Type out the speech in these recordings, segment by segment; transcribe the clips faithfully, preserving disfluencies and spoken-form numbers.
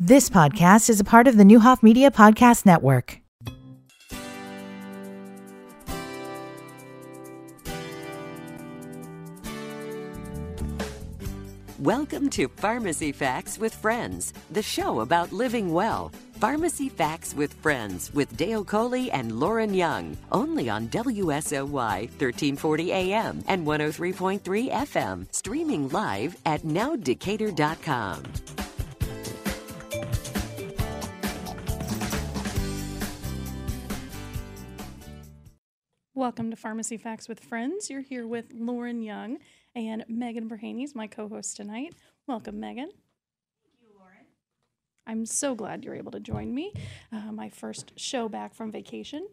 This podcast is a part of the Newhoff Media Podcast Network. Welcome to Pharmacy Facts with Friends, the show about living well. Pharmacy Facts with Friends with Dale Coley and Lauren Young, only on W S O Y thirteen forty A M and one oh three point three F M, streaming live at now decatur dot com. Welcome to Pharmacy Facts with Friends. You're here with Lauren Young and Megan Berhaney's my co-host tonight. Welcome, Megan. Thank you, Lauren. I'm so glad you're able to join me. Uh, my first show back from vacation.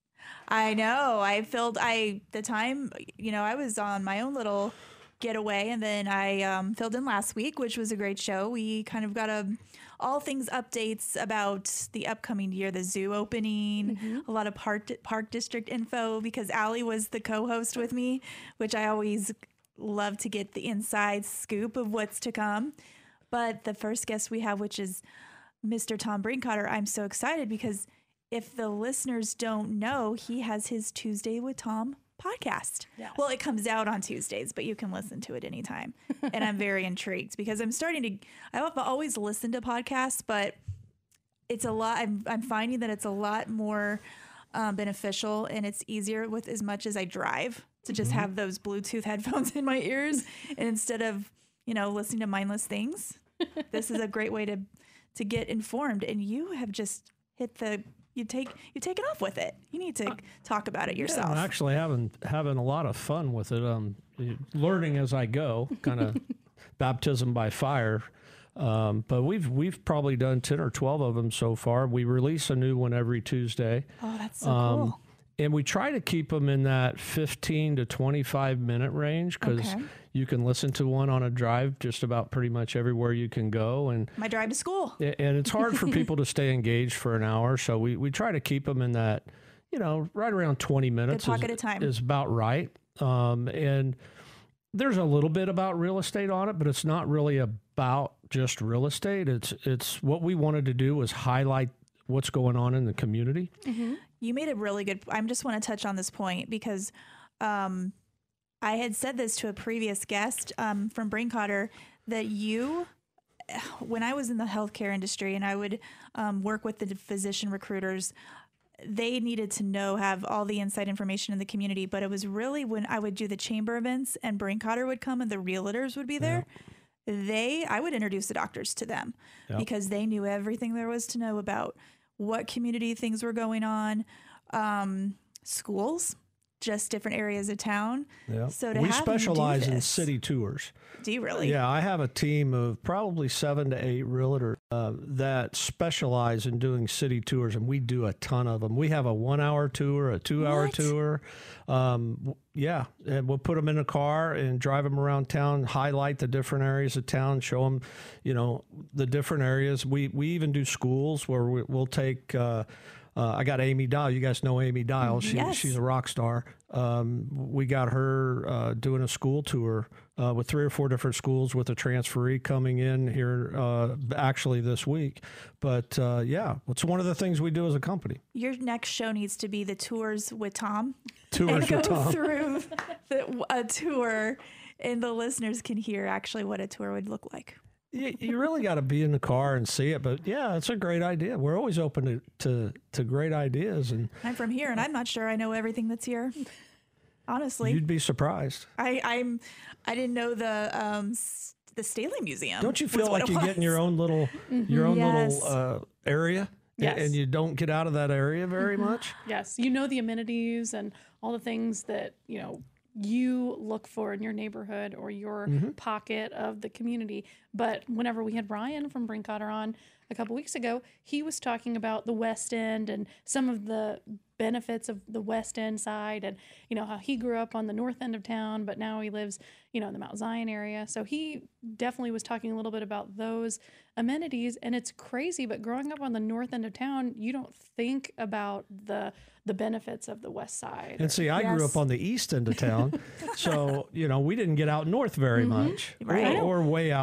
I know. I filled, I, the time, you know, I was on my own little getaway, and then I um, filled in last week, which was a great show. We kind of got a, all things updates about the upcoming year, the zoo opening, mm-hmm. a lot of park, park district info, because Allie was the co-host with me, which I always love to get the inside scoop of what's to come. But the first guest we have, which is Mister Tom Brinkotter, I'm so excited because if the listeners don't know, he has his Tuesday with Tom podcast. Yes. Well, it comes out on Tuesdays, but you can listen to it anytime. And I'm very intrigued because I'm starting to, I've always listened to podcasts, but it's a lot, I'm, I'm finding that it's a lot more um, beneficial, and it's easier with as much as I drive to just mm-hmm. have those Bluetooth headphones in my ears. And instead of, you know, listening to mindless things, this is a great way to, to get informed. And you have just hit the, You take you take it off with it. You need to talk about it yourself. Yeah, I'm actually having having a lot of fun with it. Um, learning as I go, kind of baptism by fire. Um, but we've we've probably done ten or twelve of them so far. We release a new one every Tuesday. Oh, that's so um, cool. And we try to keep them in that fifteen to twenty-five minute range because okay. you can listen to one on a drive just about pretty much everywhere you can go. And my drive to school. And it's hard for people to stay engaged for an hour. So we, we try to keep them in that, you know, right around twenty minutes. Good talk is, at a time. Is about right. Um, and there's a little bit about real estate on it, but it's not really about just real estate. It's, it's what we wanted to do was highlight what's going on in the community. Mm-hmm. You made a really good, I just want to touch on this point because um, I had said this to a previous guest um, from Brinkotter that you, when I was in the healthcare industry and I would um, work with the physician recruiters, they needed to know, have all the inside information in the community. But it was really when I would do the chamber events and Brinkotter would come and the realtors would be there. Yeah. They, I would introduce the doctors to them yep. because they knew everything there was to know about what community things were going on, um, schools, just different areas of town. Yeah. So to we have specialize them do in this, city tours. Do you really? Yeah, I have a team of probably seven to eight realtors uh, that specialize in doing city tours, and we do a ton of them. We have a one-hour tour, a two-hour what? tour. Um, yeah, and we'll put them in a car and drive them around town, highlight the different areas of town, show them, you know, the different areas. We we even do schools where we, we'll take. Uh, Uh, I got Amy Dial. You guys know Amy Dial. She, yes. She's a rock star. Um, we got her uh, doing a school tour uh, with three or four different schools with a transferee coming in here uh, actually this week. But uh, yeah, it's one of the things we do as a company. Your next show needs to be the tours with Tom. Tours and with go Tom. through the, a tour, and the listeners can hear actually what a tour would look like. You, you really got to be in the car and see it. But yeah, it's a great idea. We're always open to, to, to great ideas. And I'm from here, and I'm not sure I know everything that's here. Honestly, you'd be surprised. I, I'm. I didn't know the um the Staley Museum. Don't you feel like you get in your own little mm-hmm. your own yes. little uh, area, yes. and you don't get out of that area very much? Yes, you know the amenities and all the things that you know. you look for in your neighborhood or your mm-hmm. pocket of the community. But whenever we had Ryan from Brinkotter on a couple weeks ago, he was talking about the West End and some of the benefits of the West End side and, you know, how he grew up on the north end of town, but now he lives, you know, in the Mount Zion area. So he definitely was talking a little bit about those amenities. And it's crazy, but growing up on the north end of town, you don't think about the the benefits of the west side. And see, I yes. grew up on the east end of town. So, you know, we didn't get out north very mm-hmm. much right. or, or way out west.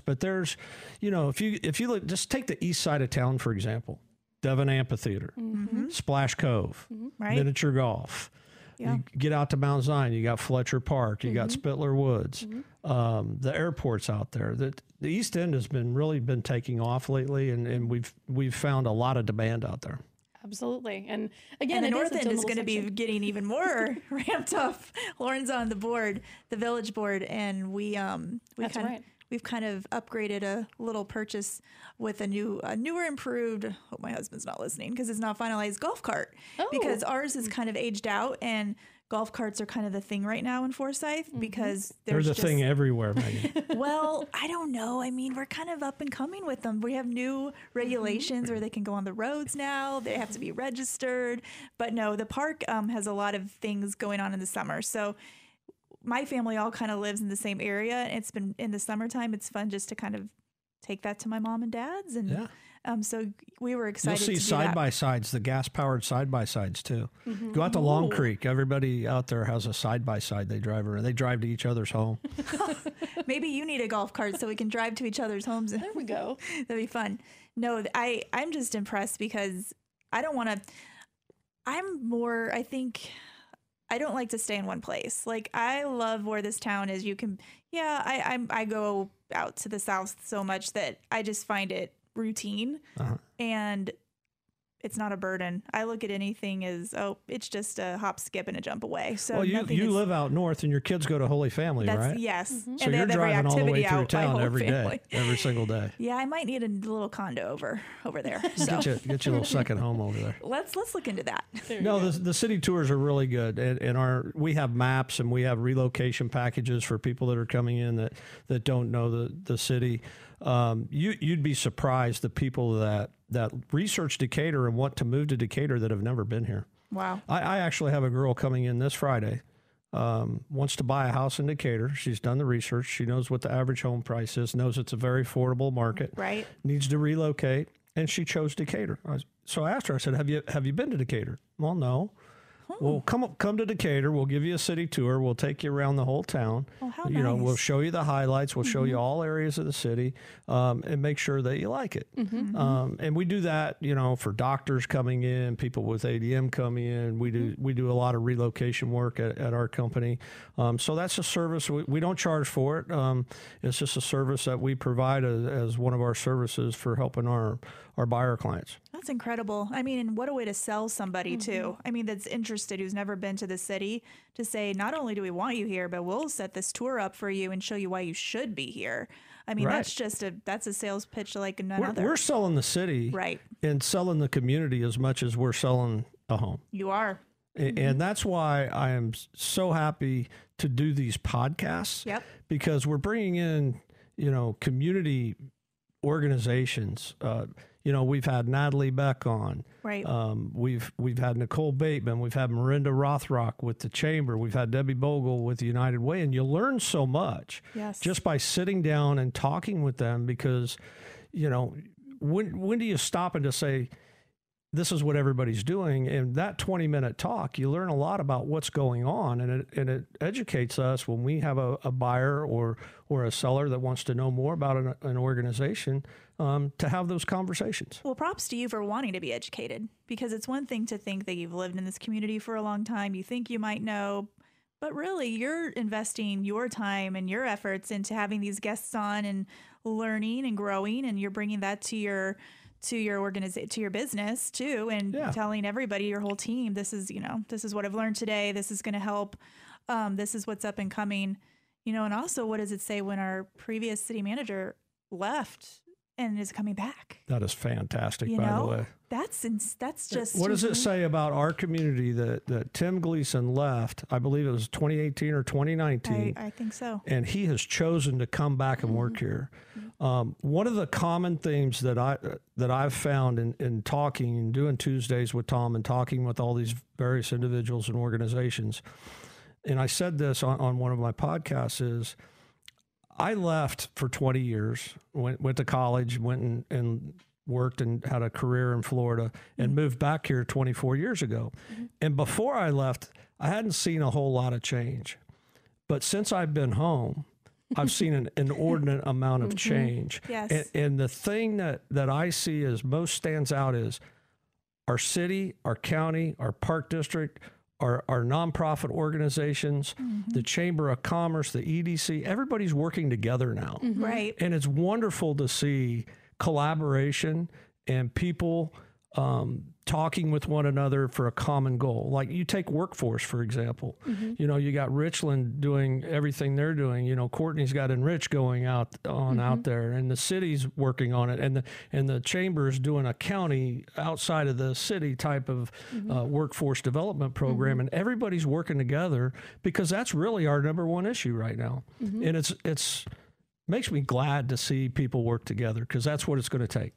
But there's, you know, if you if you look, just take the east side of town, for example, Devon Amphitheater, Mm-hmm. Splash Cove, Right. miniature golf. Yeah. You get out to Mount Zion, you got Fletcher Park, you got Spittler Woods, um, the airport's out there. The, the East End has been really been taking off lately, and, and we've we've found a lot of demand out there. Absolutely. And again, And the it north is a end is tonal going to be section. getting even more ramped up. Lauren's on the board, the village board, and we um we That's kind right. of we've kind of upgraded a little purchase with a new a newer improved. Hope my husband's not listening because it's not finalized golf cart Oh. because ours is kind of aged out and golf carts are kind of the thing right now in Forsyth because They're there's the just, thing everywhere, Megan. well, I don't know. I mean, we're kind of up and coming with them. We have new regulations where they can go on the roads now. They have to be registered. But no, the park um, has a lot of things going on in the summer. So my family all kind of lives in the same area. And it's been in the summertime. It's fun just to kind of take that to my mom and dad's. And Yeah. um, so we were You'll excited see to do side that. by sides, the gas powered side by sides too. Go out to Long Creek. Everybody out there has a side by side they drive around. They drive to each other's home. Maybe you need a golf cart so we can drive to each other's homes. There we go. That'd be fun. No, th- I I'm just impressed because I don't want to. I'm more. I think I don't like to stay in one place. Like I love where this town is. You can. Yeah, I I'm, I go out to the south so much that I just find it routine Uh-huh. and it's not a burden. I look at anything as oh, it's just a hop, skip, and a jump away. So Well, you, nothing you is, live out north and your kids go to Holy Family, that's right? yes. So And you're they have every driving all the way activity through out my town whole every day, family. every single day. Yeah, I might need a little condo over over there. So Get you, get you a little second home over there. let's let's look into that. There No, you go. the, the city tours are really good, and, and our we have maps and we have relocation packages for people that are coming in that, that don't know the the city. Um, you you'd be surprised the people that that research Decatur and want to move to Decatur that have never been here. Wow. I, I actually have a girl coming in this Friday, um, wants to buy a house in Decatur. She's done the research. She knows what the average home price is, knows it's a very affordable market, Right. needs to relocate, and she chose Decatur. I was, so I asked her, I said, have you have you been to Decatur? Well, no. Well, come up- come to Decatur. We'll give you a city tour. We'll take you around the whole town. Oh, how you know, we'll nice. show you the highlights. We'll show you all areas of the city, um, and make sure that you like it. Um, and we do that, you know, for doctors coming in, people with A D M coming in. We do we do a lot of relocation work at, at our company. Um, so that's a service we, we don't charge for it. Um, it's just a service that we provide as, as one of our services for helping our our buyer clients. That's incredible. I mean, and what a way to sell somebody too. I mean, that's interested who's never been to the city to say, not only do we want you here, but we'll set this tour up for you and show you why you should be here. I mean, Right. that's just a that's a sales pitch like none We're, other. we're selling the city Right. and selling the community as much as we're selling a home. You are. A- And that's why I am s- so happy to do these podcasts. Yep. Because we're bringing in, you know, community organizations. Uh, you know, we've had Natalie Beck on. Right. Um, we've we've had Nicole Bateman. We've had Miranda Rothrock with the Chamber. We've had Debbie Bogle with the United Way. And you learn so much Yes. just by sitting down and talking with them because, you know, when when do you stop and just say, this is what everybody's doing? And that twenty minute talk, you learn a lot about what's going on, and it, and it educates us when we have a, a buyer or or a seller that wants to know more about an, an organization, um, to have those conversations. Well, props to you for wanting to be educated because it's one thing to think that you've lived in this community for a long time. You think you might know, but really you're investing your time and your efforts into having these guests on and learning and growing, and you're bringing that to your to your organization, to your business too, and Yeah. telling everybody, your whole team, this is, you know, this is what I've learned today. This is going to help. Um, this is what's up and coming, you know, and also what does it say when our previous city manager left and is coming back? That is fantastic, You by know, the way. that's ins- that's just What does it say about our community that, that Tim Gleason left? I believe it was twenty eighteen or twenty I, nineteen. I think so. And he has chosen to come back and work here. Um, one of the common themes that I that I've found in, in talking and doing Tuesdays with Tom and talking with all these various individuals and organizations, and I said this on, on one of my podcasts, is I left for twenty years, went went to college, went and, and worked and had a career in Florida, and moved back here twenty-four years ago. And before I left, I hadn't seen a whole lot of change. But since I've been home, I've seen an inordinate amount of change. Yes. And, and the thing that, that I see as most stands out is our city, our county, our park district, our, our nonprofit organizations, mm-hmm. the Chamber of Commerce, the E D C, everybody's working together now. Mm-hmm. Right. And it's wonderful to see collaboration and people um, talking with one another for a common goal. Like you take Workforce, for example. Mm-hmm. You know, you got Richland doing everything they're doing. You know, Courtney's got Enrich going out on mm-hmm. out there, and the city's working on it, and the and the chamber's doing a county outside of the city type of mm-hmm. uh, workforce development program, mm-hmm. and everybody's working together because that's really our number one issue right now. Mm-hmm. And it's it's makes me glad to see people work together because that's what it's going to take.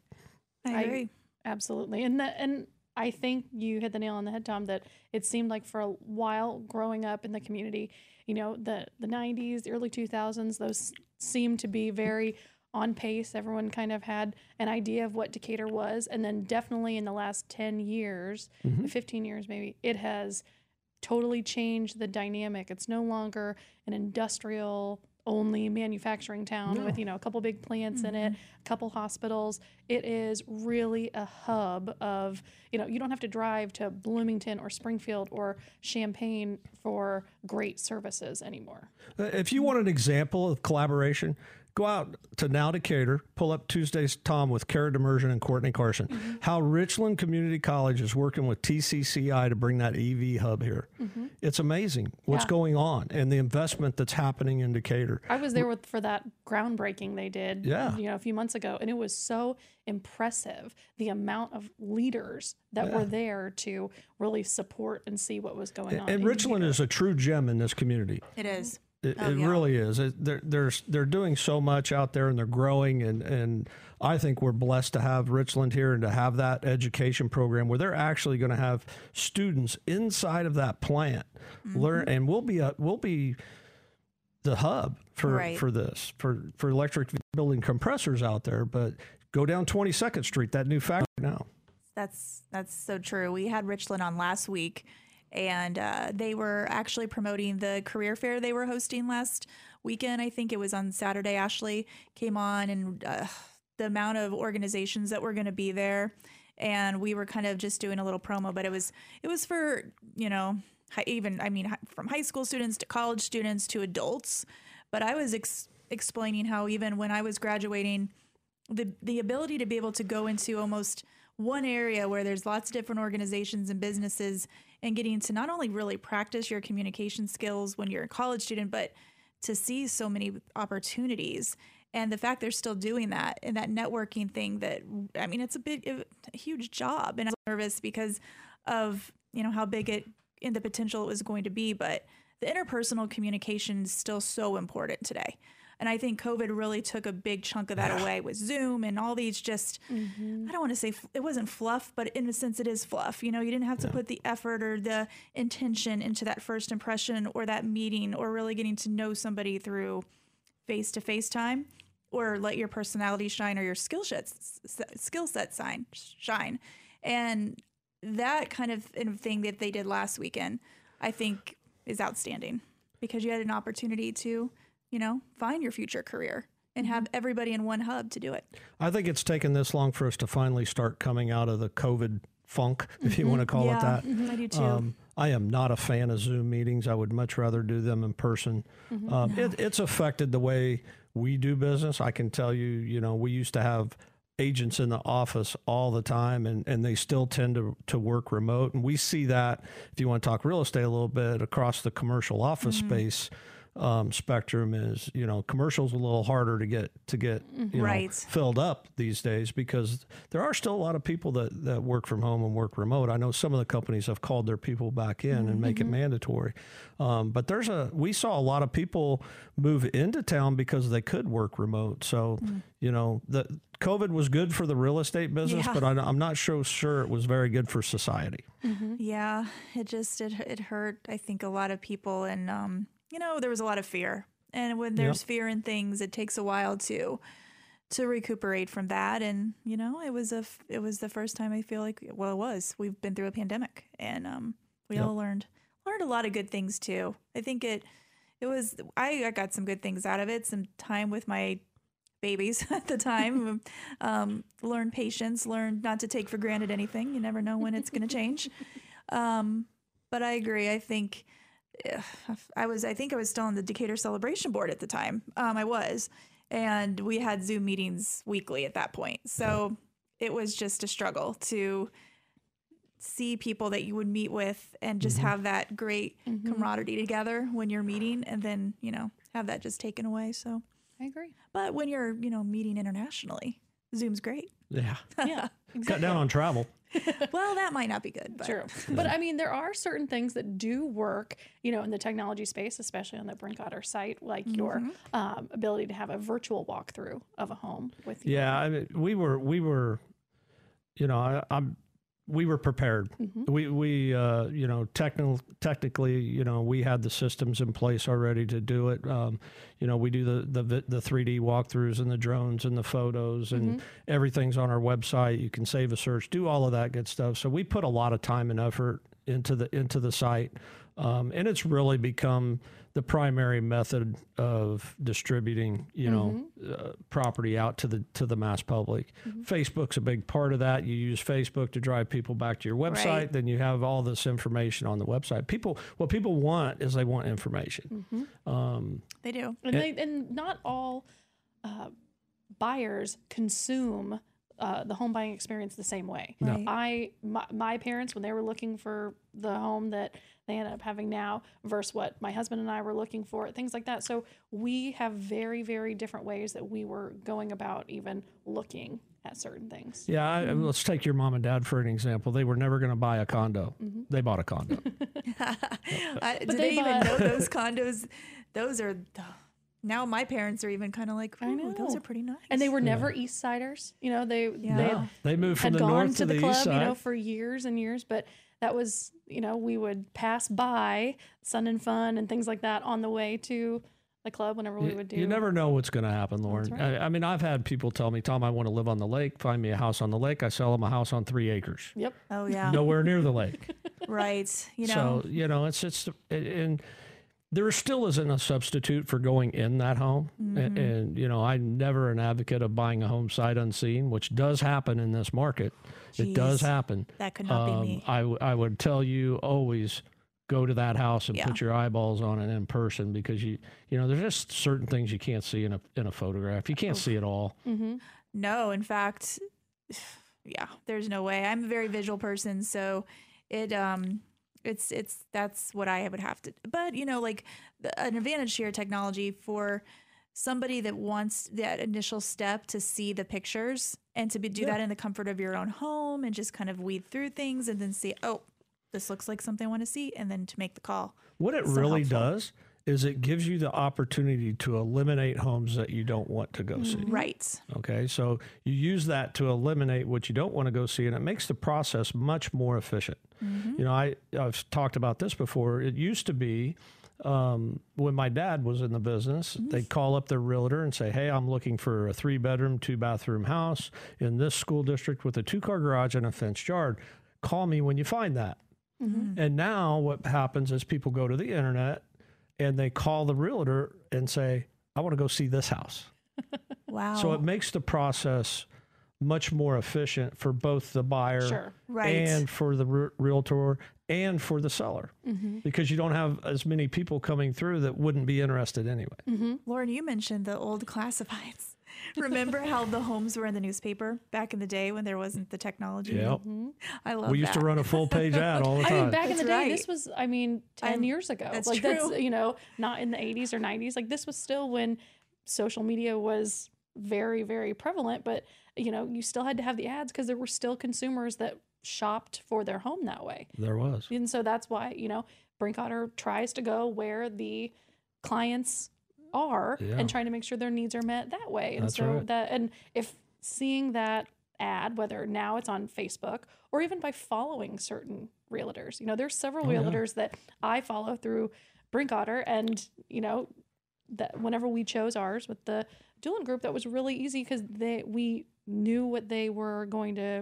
I agree. I, absolutely. And the, and I think you hit the nail on the head, Tom, that it seemed like for a while growing up in the community, you know, the, the nineties, the early two thousands, those seemed to be very on pace. Everyone kind of had an idea of what Decatur was. And then definitely in the last ten years, mm-hmm. fifteen years maybe, it has totally changed the dynamic. It's no longer an industrial only manufacturing town no. with, you know, a couple big plants mm-hmm. in it, a couple hospitals. It is really a hub of, you know, you don't have to drive to Bloomington or Springfield or Champaign for great services anymore. If you want an example of collaboration, go out to Now Decatur, pull up Tuesday's Tom with Kara Demersion and Courtney Carson. Mm-hmm. How Richland Community College is working with T C C I to bring that E V hub here. Mm-hmm. It's amazing what's yeah. going on and the investment that's happening in Decatur. I was there with, for that groundbreaking they did yeah. you know, a few months ago, and it was so impressive, the amount of leaders that yeah. were there to really support and see what was going and, on. And Richland Decatur. Is a true gem in this community. It is. It, oh, it yeah. really is. It, they're, they're, they're doing so much out there, and they're growing. And, and I think we're blessed to have Richland here and to have that education program where they're actually going to have students inside of that plant mm-hmm. learn. And we'll be a, we'll be the hub for, right. for this, for, for electric building compressors out there. But go down twenty-second Street, that new factory now. That's, that's so true. We had Richland on last week. And uh, they were actually promoting the career fair they were hosting last weekend. I think it was on Saturday. Ashley came on, and uh, the amount of organizations that were going to be there. And we were kind of just doing a little promo, but it was it was for, you know, even, I mean, from high school students to college students to adults. But I was ex- explaining how even when I was graduating, the the ability to be able to go into almost one area where there's lots of different organizations and businesses and getting to not only really practice your communication skills when you're a college student, but to see so many opportunities. And the fact they're still doing that and that networking thing that, I mean, it's a big, a huge job. And I'm nervous because of, you know, how big it and the potential it was going to be. But the interpersonal communication is still so important today. And I think COVID really took a big chunk of that yeah. away with Zoom and all these just, mm-hmm. I don't want to say it wasn't fluff, but in a sense it is fluff. You know, you didn't have to yeah. put the effort or the intention into that first impression or that meeting or really getting to know somebody through face-to-face time, or let your personality shine or your skill sets, skill set shine, shine. And that kind of thing that they did last weekend, I think is outstanding because you had an opportunity to, you know, find your future career and have everybody in one hub to do it. I think it's taken this long for us to finally start coming out of the COVID funk, if mm-hmm. you want to call yeah. it that. Mm-hmm. I do too. Um, I am not a fan of Zoom meetings. I would much rather do them in person. Mm-hmm. Um, no. it, it's affected the way we do business. I can tell you, you know, we used to have agents in the office all the time, and, and they still tend to, to work remote. And we see that, if you want to talk real estate a little bit, across the commercial office mm-hmm. space. Um, spectrum is, you know, commercial's a little harder to get to get you right. know, filled up these days because there are still a lot of people that, that work from home and work remote. I know some of the companies have called their people back in mm-hmm. and make it mandatory. Um, but there's a we saw a lot of people move into town because they could work remote. So, mm. you know, the COVID was good for the real estate business, yeah. but I, I'm not so sure it was very good for society. Mm-hmm. Yeah, it just it it hurt. I think a lot of people and. Um, You know, there was a lot of fear. And when there's yep. fear in things, it takes a while to to recuperate from that. And, you know, it was a it was the first time I feel like, well, it was. We've been through a pandemic, and um, we yep. all learned learned a lot of good things too. I think it it was, I, I got some good things out of it. Some time with my babies at the time, um, learned patience, learned not to take for granted anything. You never know when it's going to change. Um, but I agree. I think ugh, I was, I think I was still on the Decatur Celebration Board at the time. Um, I was, and we had Zoom meetings weekly at that point. So it was just a struggle to see people that you would meet with and just have that great Mm-hmm. camaraderie together when you're meeting, and then, you know, have that just taken away. So, I agree. but when you're, you know, meeting internationally, Zoom's great. Yeah. Yeah, Cut exactly. down on travel. Well, that might not be good, but True. But I mean, there are certain things that do work, you know, in the technology space, especially on the Brinkotter site, like your um, ability to have a virtual walkthrough of a home with you. Yeah, I mean, we were we were, you know, I, I'm we were prepared. We we uh, you know technical technically you know we had the systems in place already to do it. Um, you know, we do the the vi- the three D walkthroughs and the drones and the photos and everything's on our website. You can save a search, do all of that good stuff. So we put a lot of time and effort into the into the site, um, and it's really become the primary method of distributing, you know, uh, property out to the to the mass public. Facebook's a big part of that. You use Facebook to drive people back to your website. Right. Then you have all this information on the website. People, what people want is they want information. Um, they do. And, they, and not all uh, buyers consume uh, the home buying experience the same way. Right. I my, my parents, when they were looking for the home that they ended up having now versus what my husband and I were looking for, things like that. So we have very, very different ways that we were going about even looking at certain things. yeah, I, let's take your mom and dad for an example. They were never going to buy a condo. They bought a condo. I, do they they, even bought- know those condos? Those are, now my parents are even kind of like, I ooh, those know. are pretty nice. And they were never East Siders. You know, they, Yeah. they No. They moved from had the gone north to the, the club, east you side. know, for years and years. But that was, you know, we would pass by Sun and Fun and things like that on the way to the club whenever we You- would do. You never know what's going to happen, Lauren. right. I, I mean, I've had people tell me, Tom, I want to live on the lake. Find me a house on the lake. I sell them a house on three acres, Yep. Oh, yeah. nowhere near the lake. Right. You know, So, you know, it's just, and there still isn't a substitute for going in that home. Mm-hmm. And, and, you know, I'm never an advocate of buying a home sight unseen, which does happen in this market. It does Jeez. happen. that could not Um, be me. I, w- I would tell you always go to that house and Yeah. put your eyeballs on it in person, because you, you know, there's just certain things you can't see in a, in a photograph. You can't see it all. Mm-hmm. No, in fact, yeah, there's no way. I'm a very visual person, so it um it's it's that's what I would have to. But, you know, like the, an advantage here technology for somebody that wants that initial step to see the pictures and to be, do that in the comfort of your own home and just kind of weed through things and then see, oh, this looks like something I want to see, and then to make the call. What it So really helpful. does is it gives you the opportunity to eliminate homes that you don't want to go see. Right. Okay, so you use that to eliminate what you don't want to go see, and it makes the process much more efficient. You know, I, I've talked about this before. It used to be um, when my dad was in the business, they'd call up their realtor and say, hey, I'm looking for a three bedroom, two bathroom house in this school district with a two car garage and a fenced yard. Call me when you find that. And now what happens is people go to the internet and they call the realtor and say, I want to go see this house. Wow. So it makes the process much more efficient for both the buyer Sure. Right. and for the re- realtor and for the seller, because you don't have as many people coming through that wouldn't be interested anyway. Lauren, you mentioned the old classifieds. Remember how the homes were in the newspaper back in the day when there wasn't the technology? Yep. I love We used that. to run a full page ad all the I time. mean, back in the That's day, right. this was, I mean, ten I'm- years ago. that's like that's, true. you know, not in the eighties or nineties. Like this was still when social media was very, very prevalent, but you know, you still had to have the ads because there were still consumers that shopped for their home that way. There was. And so that's why, you know, Brinkotter tries to go where the clients are Yeah. and trying to make sure their needs are met that way. And That's so right. that, and if seeing that ad, whether now it's on Facebook or even by following certain realtors, you know, there's several Oh, yeah. realtors that I follow through Brinkotter, and, you know, that whenever we chose ours with the Doolin Group, that was really easy because they, we knew what they were going to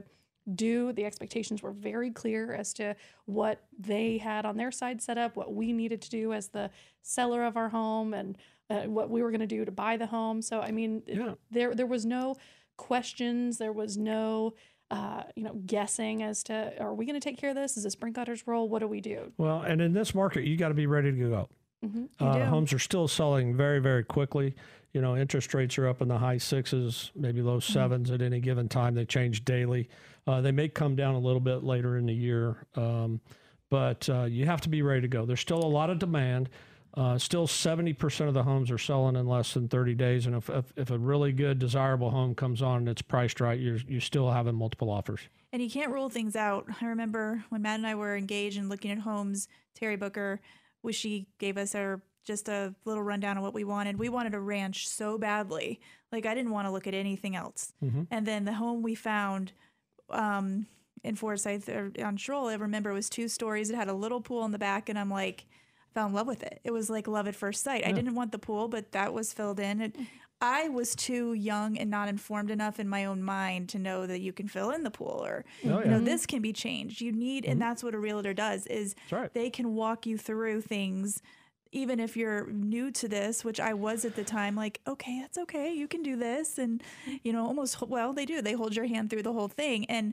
do. The expectations were very clear as to what they had on their side set up, what we needed to do as the seller of our home, and uh, what we were going to do to buy the home. So, I mean, Yeah. there there was no questions. There was no, uh, you know, guessing as to, are we going to take care of this? Is this Brinkoetter's role? What do we do? Well, and in this market, you got to be ready to go. Mm-hmm. Uh, homes are still selling very, very quickly. You know, interest rates are up in the high sixes, maybe low sevens at any given time. They change daily. Uh, they may come down a little bit later in the year, um, but uh, you have to be ready to go. There's still a lot of demand. Uh, still seventy percent of the homes are selling in less than thirty days. And if, if, if a really good, desirable home comes on and it's priced right, you're, you're still having multiple offers. And you can't rule things out. I remember when Matt and I were engaged and looking at homes, Terry Booker, was she gave us our just a little rundown of what we wanted. We wanted a ranch so badly. Like, I didn't want to look at anything else. Mm-hmm. And then the home we found um, in Forsyth or on Stroll, I remember it was two stories. It had a little pool in the back, and I'm like, I fell in love with it. It was like love at first sight. Yeah. I didn't want the pool, but that was filled in. It, I was too young and not informed enough in my own mind to know that you can fill in the pool, or oh, yeah. you know, this can be changed. You need, mm-hmm. and that's what a realtor does, is right. they can walk you through things. Even if you're new to this, which I was at the time, like, okay, that's okay. You can do this. And, you know, almost, well, they do. They hold your hand through the whole thing. And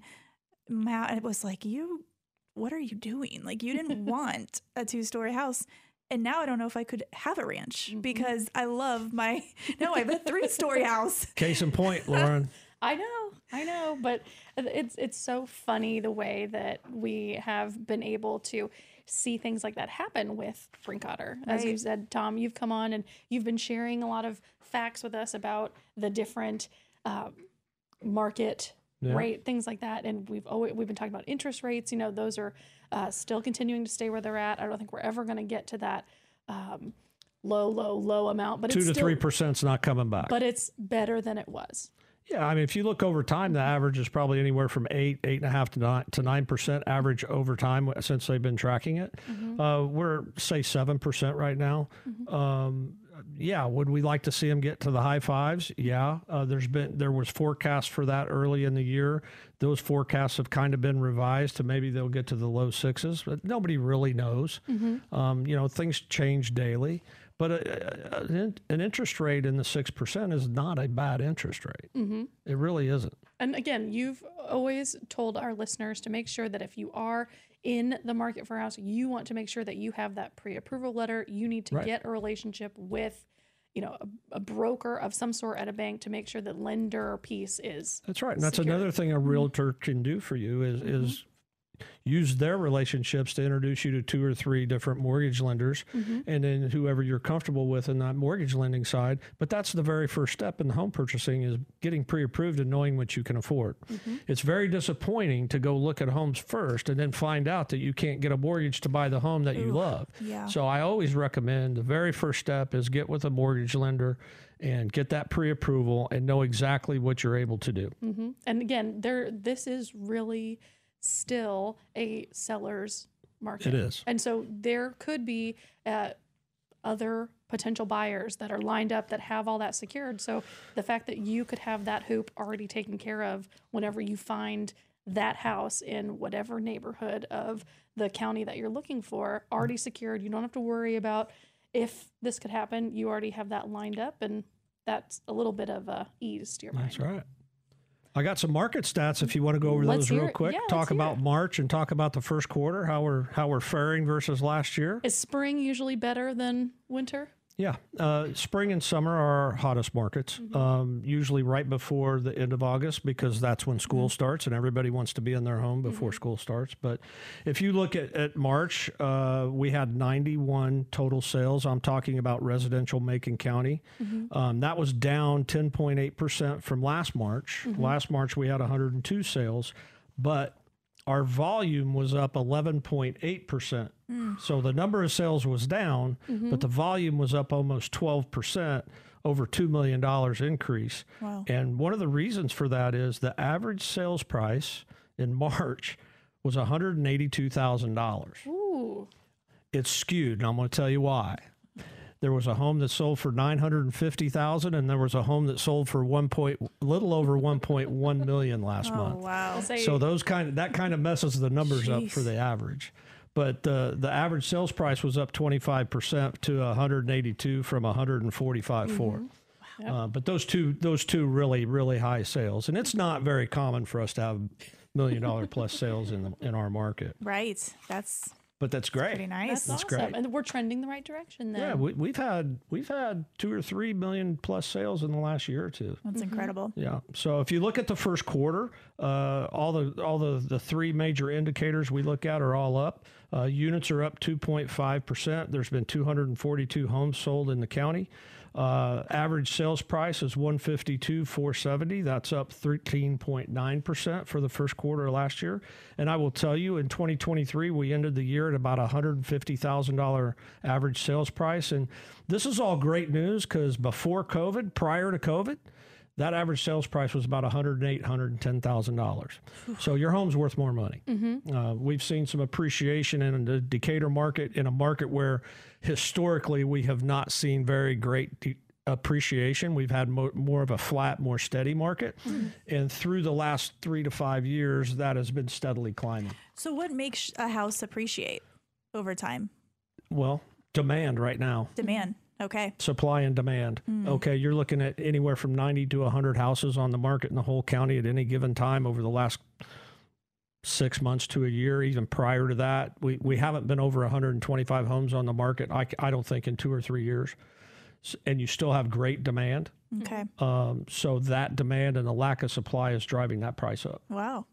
Matt, it was like, you, what are you doing? Like, you didn't want a two-story house. And now I don't know if I could have a ranch, mm-hmm. because I love my, no, I have a three-story house. Case in point, Lauren. I know, I know. But it's, it's so funny the way that we have been able to see things like that happen with Brinkoetter. As right. you said, Tom, you've come on and you've been sharing a lot of facts with us about the different uh, market yeah. rate, things like that. And we've always, we've been talking about interest rates. You know, those are uh, still continuing to stay where they're at. I don't think we're ever going to get to that um, low, low, low amount. But two it's to still, three percent's not coming back. But it's better than it was. Yeah, I mean, if you look over time, the average is probably anywhere from eight, eight and a half to nine to nine percent average over time since they've been tracking it. Mm-hmm. Uh, we're say seven percent right now. Mm-hmm. Um, yeah, would we like to see them get to the high fives? Yeah, uh, there's been there was forecasts for that early in the year. Those forecasts have kind of been revised to maybe they'll get to the low sixes, but nobody really knows. Mm-hmm. Um, you know, things change daily. But a, a, an interest rate in the six percent is not a bad interest rate. Mm-hmm. It really isn't. And again, you've always told our listeners to make sure that if you are in the market for a house, you want to make sure that you have that pre-approval letter. You need to right. get a relationship with, you know, a, a broker of some sort at a bank to make sure that lender piece is That's right. And that's secured. Another thing a realtor can do for you is mm-hmm. is use their relationships to introduce you to two or three different mortgage lenders, mm-hmm. and then whoever you're comfortable with in that mortgage lending side. But that's the very first step in home purchasing, is getting pre-approved and knowing what you can afford. Mm-hmm. It's very disappointing to go look at homes first and then find out that you can't get a mortgage to buy the home that Ooh, you love. Yeah. So I always recommend the very first step is get with a mortgage lender and get that pre-approval and know exactly what you're able to do. Mm-hmm. And again, there, this is really still a seller's market. It is. And so there could be uh, other potential buyers that are lined up that have all that secured. So the fact that you could have that hoop already taken care of whenever you find that house in whatever neighborhood of the county that you're looking for already secured. You don't have to worry about if this could happen. You already have that lined up, and that's a little bit of uh, ease to your mind. That's right. I got some market stats if you want to go over let's those real it. quick. Yeah, talk about March and talk about the first quarter, how we're how we're faring versus last year. Is spring usually better than winter? Yeah. Uh, spring and summer are our hottest markets, mm-hmm. um, usually right before the end of August, because that's when school mm-hmm. starts and everybody wants to be in their home before mm-hmm. school starts. But if you look at, at March, uh, we had ninety-one total sales. I'm talking about residential Macon County. Mm-hmm. Um, that was down ten point eight percent from last March. Mm-hmm. Last March, we had one hundred two sales, but our volume was up eleven point eight percent. Mm. So the number of sales was down, mm-hmm. but the volume was up almost twelve percent, over two million dollars increase. Wow. And one of the reasons for that is the average sales price in March was one hundred eighty-two thousand dollars. Ooh. It's skewed, and I'm going to tell you why. There was a home that sold for nine hundred fifty thousand dollars, and there was a home that sold for one point, a little over one point one million dollars last Oh, month. wow. I'll say, So those kind of, that kind of messes the numbers up Jeez. for the average. But uh, the average sales price was up twenty-five percent to one hundred eighty-two from one hundred forty-five four. Yep. Uh, but those two, those two really, really high sales, and it's not very common for us to have million dollar plus sales in the, in our market. Right. That's But that's great. pretty nice. that's That's awesome. great. And we're trending the right direction then. Yeah, we, we've had we've had two or three million plus sales in the last year or two. That's incredible. Yeah. So if you look at the first quarter, uh, all the all the, the three major indicators we look at are all up. Uh, units are up two point five percent. There's been two hundred forty-two homes sold in the county. Uh, average sales price is one fifty-two four seventy. That's up thirteen point nine percent for the first quarter of last year. And I will tell you, in twenty twenty-three, we ended the year at about one hundred fifty thousand dollars average sales price. And this is all great news because before COVID, prior to COVID, that average sales price was about one hundred eight thousand dollars, one hundred ten thousand dollars. So your home's worth more money. Mm-hmm. Uh, we've seen some appreciation in the Decatur market, in a market where historically we have not seen very great de- appreciation. We've had mo- more of a flat, more steady market. Mm-hmm. And through the last three to five years, that has been steadily climbing. So what makes a house appreciate over time? Well, demand right now. Demand. Okay. Supply and demand. Mm. Okay, you're looking at anywhere from ninety to one hundred houses on the market in the whole county at any given time over the last six months to a year. Even prior to that, we, we haven't been over one hundred twenty-five homes on the market, I, I don't think, in two or three years. And you still have great demand. Okay. Um, so that demand and the lack of supply is driving that price up. Wow.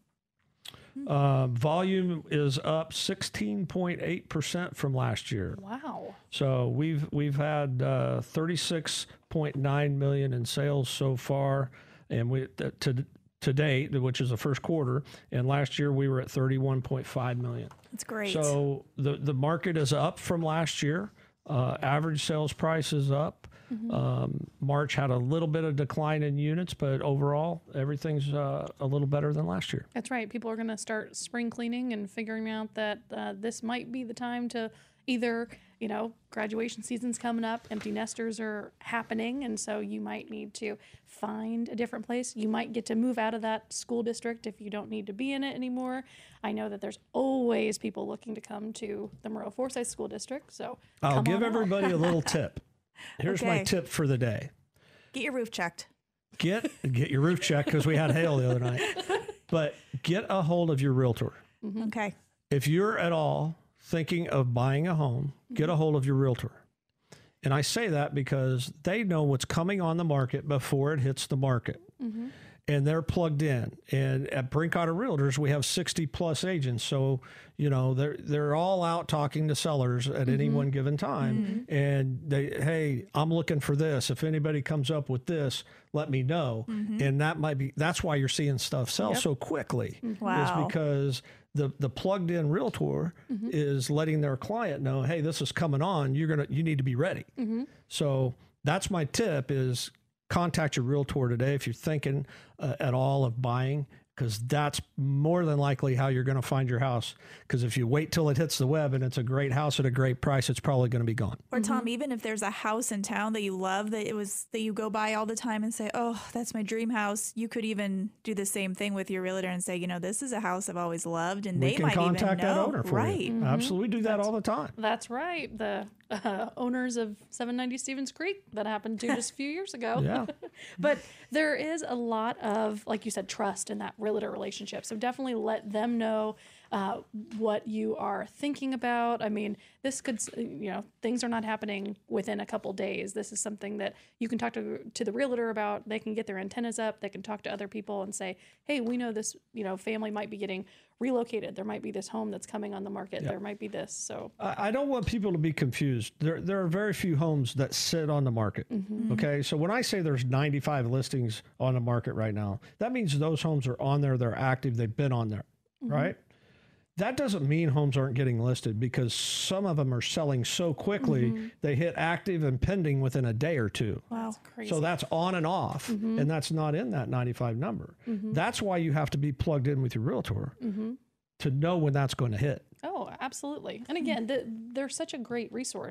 Uh, volume is up sixteen point eight percent from last year. Wow. So we've we've had uh, thirty-six point nine million in sales so far, and we to to date, which is the first quarter. And last year we were at thirty-one point five million. That's great. So the the market is up from last year. Uh, average sales price is up. Mm-hmm. Um, March had a little bit of decline in units, but overall everything's uh, a little better than last year. That's right. People are going to start spring cleaning and figuring out that uh, this might be the time to either, you know, graduation season's coming up, empty nesters are happening, and so you might need to find a different place. You might get to move out of that school district if you don't need to be in it anymore. I know that there's always people looking to come to the Maroa-Forsyth School District, so I'll come give on out. everybody a little tip. Here's my Okay. tip for the day. Get your roof checked. Get get your roof checked because we had hail the other night. But get a hold of your realtor. Mm-hmm. Okay. If you're at all thinking of buying a home, get a hold of your realtor. And I say that because they know what's coming on the market before it hits the market. Mm-hmm. And they're plugged in. And at Brinkotter Realtors, we have sixty plus agents. So, you know, they're they're all out talking to sellers at Mm-hmm. any one given time. Mm-hmm. And they, hey, I'm looking for this. If anybody comes up with this, let me know. Mm-hmm. And that might be, that's why you're seeing stuff sell Yep. so quickly. Wow. Is because the the plugged in realtor Mm-hmm. is letting their client know, hey, this is coming on. You're gonna you need to be ready. Mm-hmm. So that's my tip is contact your realtor today if you're thinking uh, at all of buying, because that's more than likely how you're going to find your house. Because if you wait till it hits the web and it's a great house at a great price, it's probably going to be gone. Or Tom, even if there's a house in town that you love, that it was that you go by all the time and say, "Oh, that's my dream house," you could even do the same thing with your realtor and say, "You know, this is a house I've always loved," and We they can might contact even that know. owner for right? you. Absolutely, we do that That's- all the time. That's right. The uh, owners of seven ninety Stevens Creek that happened to just a few years ago. Yeah. But there is a lot of, like you said, trust in that realtor relationship. So definitely let them know uh, what you are thinking about. I mean, this could, you know, things are not happening within a couple days. This is something that you can talk to to the realtor about. They can get their antennas up. They can talk to other people and say, hey, we know this, you know, family might be getting relocated. There might be this home that's coming on the market. There might be this. So I I don't want people to be confused. There, there are very few homes that sit on the market. Mm-hmm. Okay, so when I say there's ninety-five listings on the market right now, that means those homes are on there. They're active. They've been on there, Mm-hmm. right? That doesn't mean homes aren't getting listed because some of them are selling so quickly Mm-hmm. they hit active and pending within a day or two. Wow. crazy. So that's on and off, Mm-hmm. and that's not in that ninety-five number. That's why you have to be plugged in with your realtor Mm-hmm. to know when that's going to hit. Oh, absolutely. And again, the, they're such a great resource.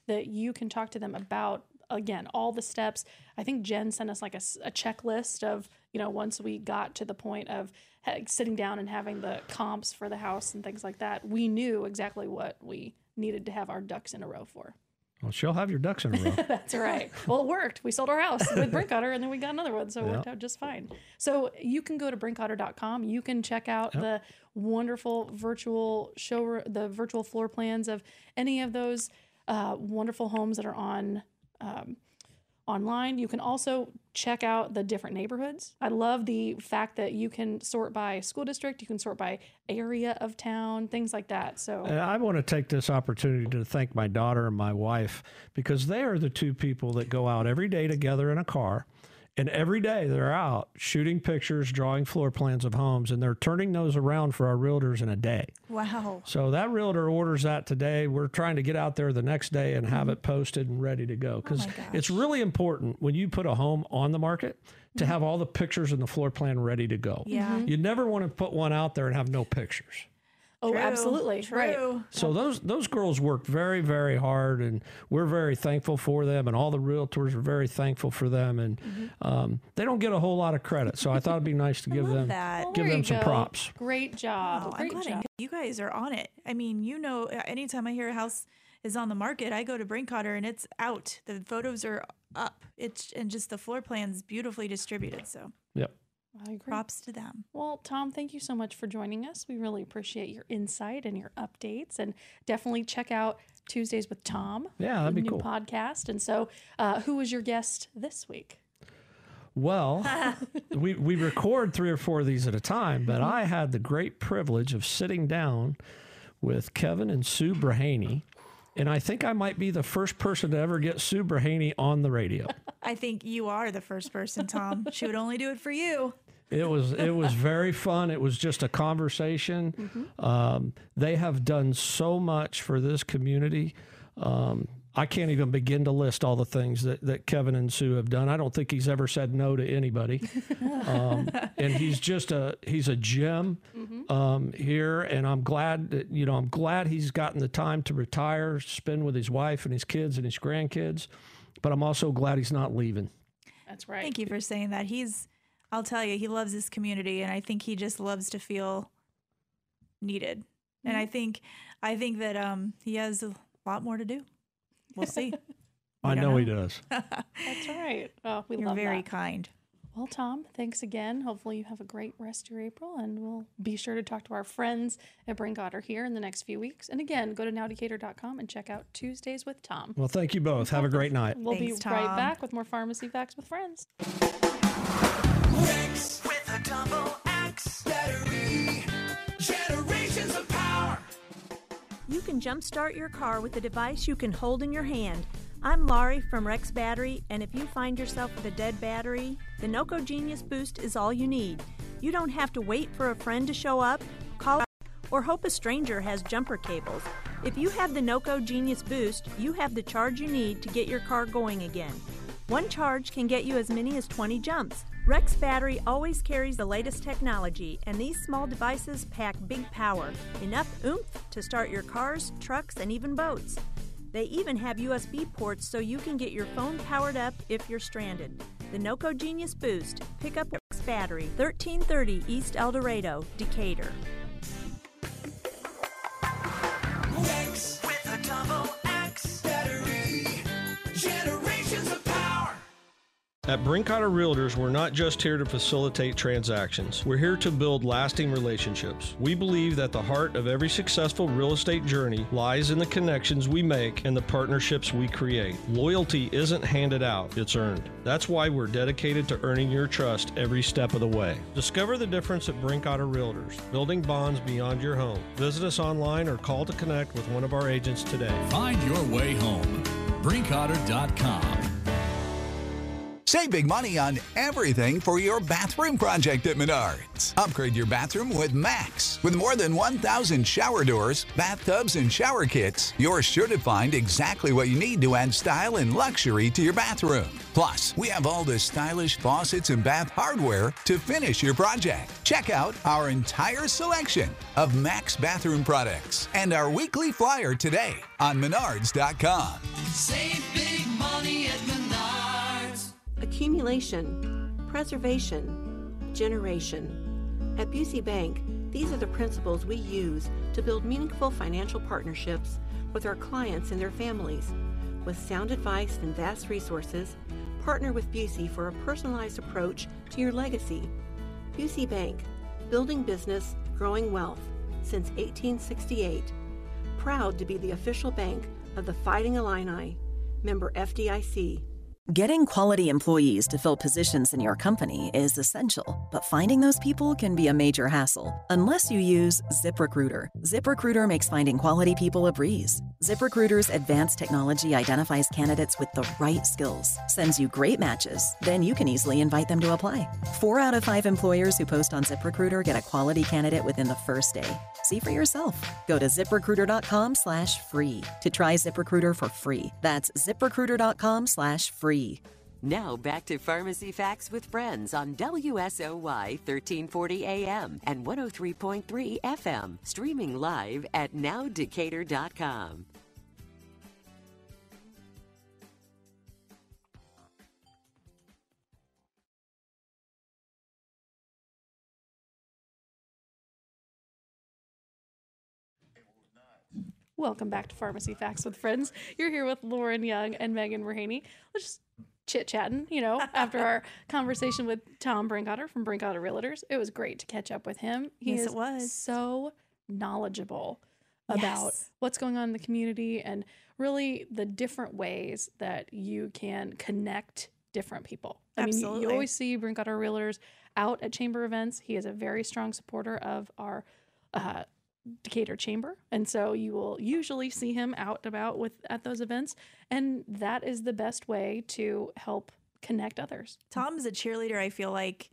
that you can talk to them about, again, all the steps. I think Jen sent us like a, s- a checklist of, you know, once we got to the point of ha- sitting down and having the comps for the house and things like that, we knew exactly what we needed to have our ducks in a row for. Well, she'll have your ducks in a row. That's right. Well, it worked. We sold our house with Brinkotter, and then we got another one, so it worked Yep. out just fine. So you can go to brinkotter dot com. You can check out yep. the wonderful virtual show, the virtual floor plans of any of those uh, wonderful homes that are on um, online. You can also check out the different neighborhoods. I love the fact that you can sort by school district, you can sort by area of town, things like that. So And I want to take this opportunity to thank my daughter and my wife, because they are the two people that go out every day together in a car. And every day they're out shooting pictures, drawing floor plans of homes, and they're turning those around for our realtors in a day. Wow. So that realtor orders that today. We're trying to get out there the next day and have it posted and ready to go. Because Oh my gosh. it's really important when you put a home on the market to have all the pictures and the floor plan ready to go. Yeah. You never want to put one out there and have no pictures. oh, True. absolutely. True. Right. So those those girls worked very, very hard, and we're very thankful for them, and all the realtors are very thankful for them, and um, they don't get a whole lot of credit. So I thought it'd be nice to give love them that. Well, give there them you some go. props. Great job. Oh, I'm Great glad I job. know you guys are on it. I mean, you know, anytime I hear a house is on the market, I go to Brinkotter and it's out. The photos are up. It's and just the floor plan's beautifully distributed. So Yep. I agree. props to them. Well, Tom, thank you so much for joining us. We really appreciate your insight and your updates, and definitely check out Tuesdays with Tom. Yeah, that'd the be new cool. podcast. And so, uh, who was your guest this week? Well, we, we record three or four of these at a time, but I had the great privilege of sitting down with Kevin and Sue Brahaney, and I think I might be the first person to ever get Sue Brahaney on the radio. I think you are the first person, Tom. She would only do it for you. It was it was very fun. It was just a conversation. Mm-hmm. Um, they have done so much for this community. Um, I can't even begin to list all the things that, that Kevin and Sue have done. I don't think he's ever said no to anybody. Um, and he's just a he's a gem Mm-hmm. um, here. And I'm glad that you know I'm glad he's gotten the time to retire, spend with his wife and his kids and his grandkids. But I'm also glad he's not leaving. That's right. Thank you for saying that. He's, I'll tell you, he loves this community, and I think he just loves to feel needed. And Mm-hmm. I think, I think that um, he has a lot more to do. We'll see. I don't know, know. he does. That's right. Oh, we You're love very that. kind. Well, Tom, thanks again. Hopefully you have a great rest of your April, and we'll be sure to talk to our friends at Brinkotter here in the next few weeks. And again, go to now decatur dot com and check out Tuesdays with Tom. Well, thank you both. Have a great night. We'll Thanks, be right Tom. back with more Pharmacy Facts with Friends. X with a double X battery. Generations of power. You can jumpstart your car with a device you can hold in your hand. I'm Laurie from Rex Battery, and if you find yourself with a dead battery, the Noco Genius Boost is all you need. You don't have to wait for a friend to show up, call up, or hope a stranger has jumper cables. If you have the Noco Genius Boost, you have the charge you need to get your car going again. One charge can get you as many as twenty jumps. Rex Battery always carries the latest technology, and these small devices pack big power, enough oomph to start your cars, trucks, and even boats. They even have U S B ports so you can get your phone powered up if you're stranded. The Noco Genius Boost. Pick up Rex Battery, thirteen thirty East El Dorado, Decatur. X with a double X battery. Generations of power. At Brinkotter Realtors, we're not just here to facilitate transactions. We're here to build lasting relationships. We believe that the heart of every successful real estate journey lies in the connections we make and the partnerships we create. Loyalty isn't handed out, it's earned. That's why we're dedicated to earning your trust every step of the way. Discover the difference at Brinkotter Realtors, building bonds beyond your home. Visit us online or call to connect with one of our agents today. Find your way home. Brinkotter dot com. Save big money on everything for your bathroom project at Menards. Upgrade your bathroom with Max. With more than one thousand shower doors, bathtubs, and shower kits, you're sure to find exactly what you need to add style and luxury to your bathroom. Plus, we have all the stylish faucets and bath hardware to finish your project. Check out our entire selection of Max bathroom products and our weekly flyer today on menards dot com. Save big money at Menards. Accumulation, preservation, generation. At Busey Bank, these are the principles we use to build meaningful financial partnerships with our clients and their families. With sound advice and vast resources, partner with Busey for a personalized approach to your legacy. Busey Bank, building business, growing wealth since eighteen sixty-eight. Proud to be the official bank of the Fighting Illini, member F D I C. Getting quality employees to fill positions in your company is essential, but finding those people can be a major hassle unless you use ZipRecruiter. ZipRecruiter makes finding quality people a breeze. ZipRecruiter's advanced technology identifies candidates with the right skills, sends you great matches, then you can easily invite them to apply. Four out of five employers who post on ZipRecruiter get a quality candidate within the first day. See for yourself. Go to ZipRecruiter.com slash free to try ZipRecruiter for free. That's ZipRecruiter.com slash free. Now back to Pharmacy Facts with Friends on W S O Y thirteen forty A M and one oh three point three F M. Streaming live at now decatur dot com. Welcome back to Pharmacy Facts with Friends. You're here with Lauren Young and Megan Rahaney. Let's just chit-chatting, you know, after our conversation with Tom Brinkotter from Brinkotter Realtors. It was great to catch up with him. He Yes, is it was. so knowledgeable about Yes. what's going on in the community and really the different ways that you can connect different people. I mean, you- you Absolutely. always see Brinkotter Realtors out at chamber events. He is a very strong supporter of our uh, Decatur Chamber, and so you will usually see him out and about with at those events, and that is the best way to help connect others. Tom's a cheerleader. I feel like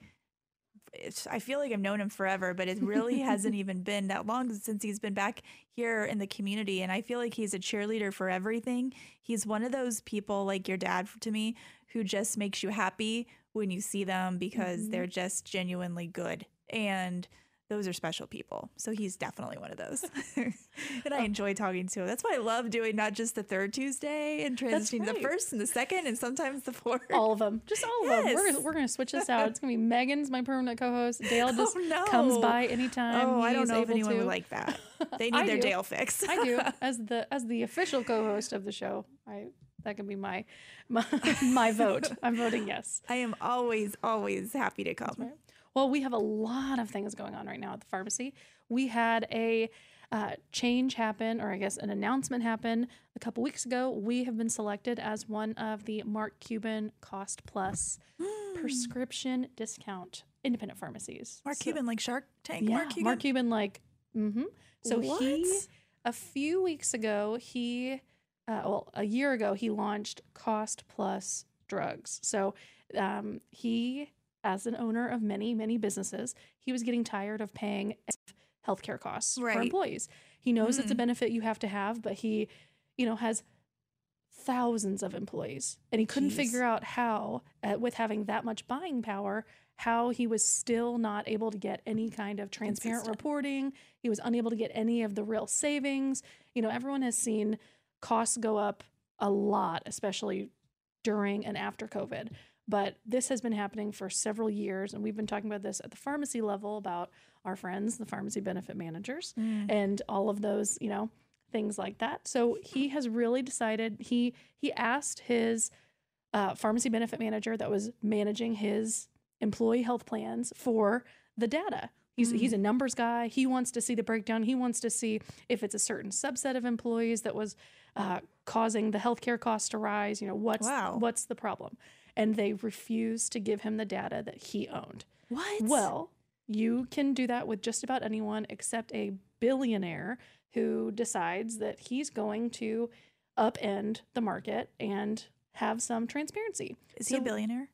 it's, I feel like I've known him forever, but it really hasn't even been that long since he's been back here in the community. And I feel like he's a cheerleader for everything. He's one of those people like your dad to me who just makes you happy when you see them because Mhm. they're just genuinely good. And those are special people. So he's definitely one of those. And I enjoy talking to him. That's why I love doing not just the third Tuesday and transitioning to the right. first and the second and sometimes the fourth. All of them, just all of them. We're, Yes. gonna- we're going to switch this out. It's going to be Megan's my permanent co-host. Dale just Oh, no. comes by anytime. Oh, I don't he's know if able anyone to. would like that. They I need their do. Dale fix. I do as the as the official co-host of the show. I that can be my my, my vote. I'm voting yes. I am always, always happy to come. Right. Well, we have a lot of things going on right now at the pharmacy. We had a uh, change happen, or I guess an announcement happen a couple weeks ago. We have been selected as one of the Mark Cuban Cost Plus prescription discount independent pharmacies. Mark So- Cuban, like Shark Tank. Yeah, Mark Cuban. Mark Cuban, like, mm-hmm. So he, What? a few weeks ago, he, uh, well, a year ago, he launched Cost Plus Drugs. So um, he, as an owner of many, many businesses, he was getting tired of paying healthcare costs for Right. employees. He knows it's a Mhm. benefit you have to have, but he, you know, has thousands of employees, and he couldn't Jeez. figure out how, uh, with having that much buying power, how he was still not able to get any kind of transparent Consistent. reporting. He was unable to get any of the real savings. You know, everyone has seen costs go up a lot, especially during and after COVID. But this has been happening for several years, and we've been talking about this at the pharmacy level about our friends, the pharmacy benefit managers, Mm. and all of those, you know, things like that. So he has really decided, he he asked his uh, pharmacy benefit manager that was managing his employee health plans for the data. He's Mm. he's a numbers guy. He wants to see the breakdown. He wants to see if it's a certain subset of employees that was uh, causing the healthcare costs to rise. You know, what's Wow. what's the problem? And they refused to give him the data that he owned. What? Well, you can do that with just about anyone except a billionaire who decides that he's going to upend the market and have some transparency. Is he a So- billionaire?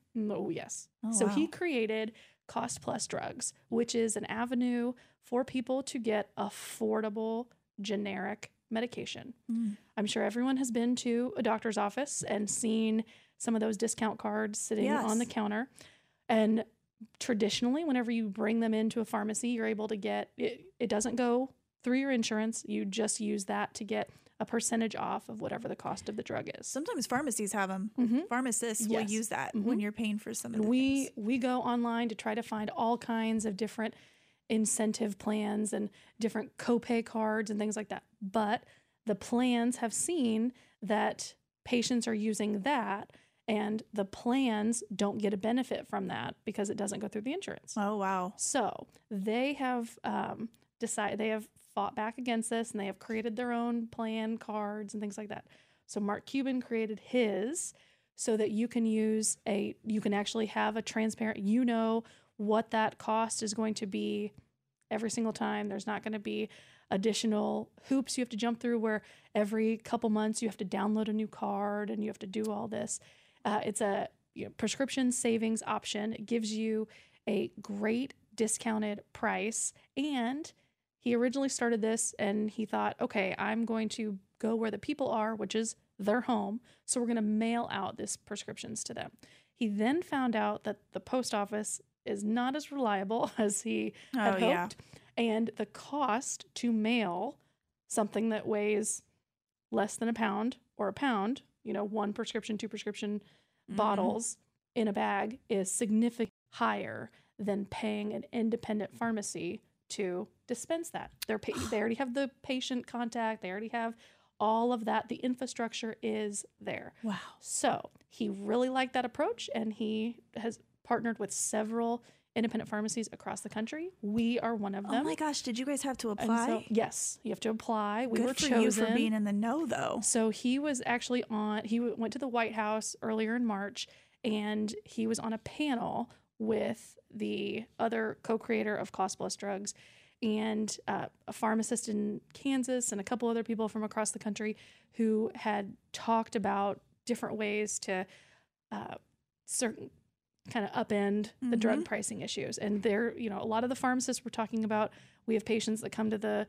Oh, yes. Oh, so he wow. created Cost Plus Drugs, which is an avenue for people to get affordable generic medication. Mm. I'm sure everyone has been to a doctor's office and seen some of those discount cards sitting Yes. on the counter. And traditionally, whenever you bring them into a pharmacy, you're able to get it, it doesn't go through your insurance. You just use that to get a percentage off of whatever the cost of the drug is. Sometimes pharmacies have them. Mhm. Pharmacists will Yes. use that Mhm. when you're paying for some of And the we things. we go online to try to find all kinds of different incentive plans and different copay cards and things like that. But the plans have seen that patients are using that, and the plans don't get a benefit from that because it doesn't go through the insurance. Oh, wow. So they have um, decided they have fought back against this, and they have created their own plan cards and things like that. So Mark Cuban created his so that you can use a you can actually have a transparent, you know what that cost is going to be every single time. There's not going to be additional hoops you have to jump through where every couple months you have to download a new card and you have to do all this. Uh, it's a you know, prescription savings option. It gives you a great discounted price. And he originally started this and he thought, okay, I'm going to go where the people are, which is their home. So we're going to mail out these prescriptions to them. He then found out that the post office is not as reliable as he had Oh, hoped. yeah. And the cost to mail something that weighs less than a pound or a pound, you know, one prescription, two prescription Mhm. bottles in a bag is significantly higher than paying an independent pharmacy to dispense that. They're pay- they already have the patient contact. They already have all of that. The infrastructure is there. Wow. So he really liked that approach, and he has partnered with several independent pharmacies across the country. We are one of Oh them. my gosh, did you guys have to And apply? so, yes, you have to apply. We Good were for chosen. you for being in the know, though. So he was actually on, he w- went to the White House earlier in March, and he was on a panel with the other co-creator of Cost Plus Drugs and uh, a pharmacist in Kansas and a couple other people from across the country who had talked about different ways to uh, certain kind of upend the drug Mhm. pricing issues. And there, you know, a lot of the pharmacists were talking about, we have patients that come to the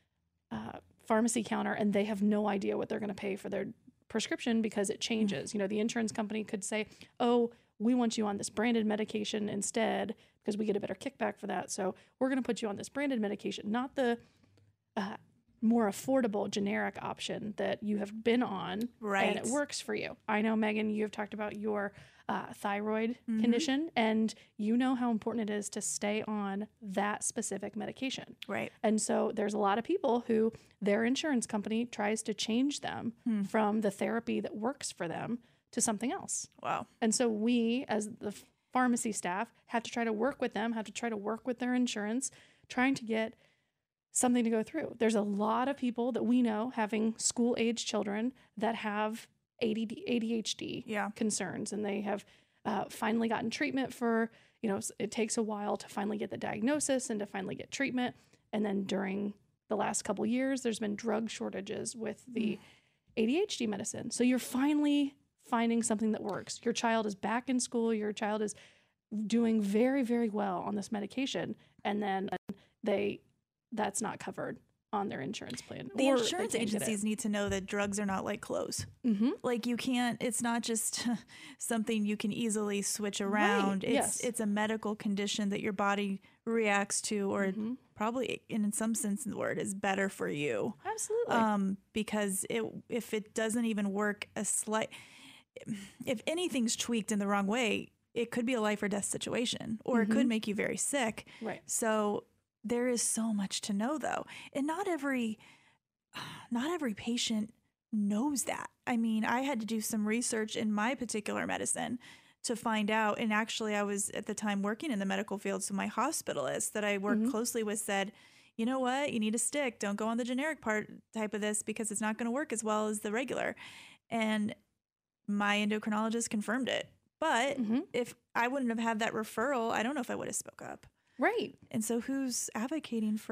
uh, pharmacy counter and they have no idea what they're going to pay for their prescription because it changes. You know, the insurance company could say, oh, we want you on this branded medication instead because we get a better kickback for that. So we're going to put you on this branded medication, not the uh, more affordable generic option that you have been on. Right. And it works for you. I know, Megan, you have talked about your uh, thyroid Mhm. condition, and you know how important it is to stay on that specific medication. Right. And so there's a lot of people who their insurance company tries to change them Hmm. from the therapy that works for them to something else. Wow. And so we, as the pharmacy staff, have to try to work with them, have to try to work with their insurance, trying to get something to go through. There's a lot of people that we know having school-age children that have A D D, A D H D Yeah. concerns, and they have uh, finally gotten treatment for, you know, it takes a while to finally get the diagnosis and to finally get treatment. And then during the last couple years, there's been drug shortages with the A D H D medicine. So you're finally finding something that works. Your child is back in school. Your child is doing very, very well on this medication. And then they, that's not covered on their insurance plan. The or they insurance can't get it. agencies need to know that drugs are not like clothes. Mhm. Like you can't, it's not just something you can easily switch around. It's yes. it's a medical condition that your body reacts to, or Mhm. probably in some sense of the word is better for you. Absolutely. Um, because it if it doesn't even work a slight, if anything's tweaked in the wrong way, it could be a life or death situation, or it could Mhm. make you very sick. Right. So there is so much to know, though, and not every not every patient knows that. I mean, I had to do some research in my particular medicine to find out. And actually, I was at the time working in the medical field, so my hospitalist that I worked Mhm. closely with said, "You know what? You need a stick. Don't go on the generic part type of this because it's not going to work as well as the regular." And my endocrinologist confirmed it. But Mhm. if I wouldn't have had that referral, I don't know if I would have spoke up. Right. And so who's advocating for the